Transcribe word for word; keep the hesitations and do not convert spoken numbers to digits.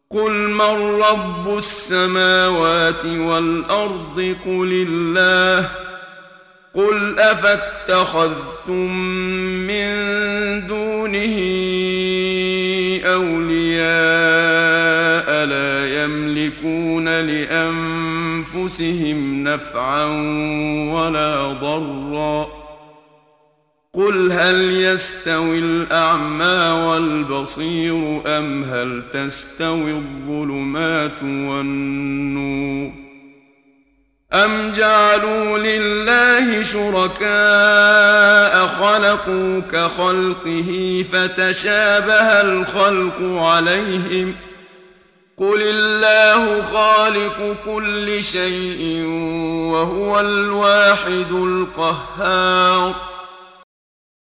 قل من رب السماوات والأرض قل الله قل أفاتخذتم من دونه أولياء لا يملكون لأنفسهم نفعا ولا ضرا قل هل يستوي الأعمى والبصير أم هل تستوي الظلمات والنور أم جعلوا لله شركاء خلقوا كخلقه فتشابه الخلق عليهم قل الله خالق كل شيء وهو الواحد القهار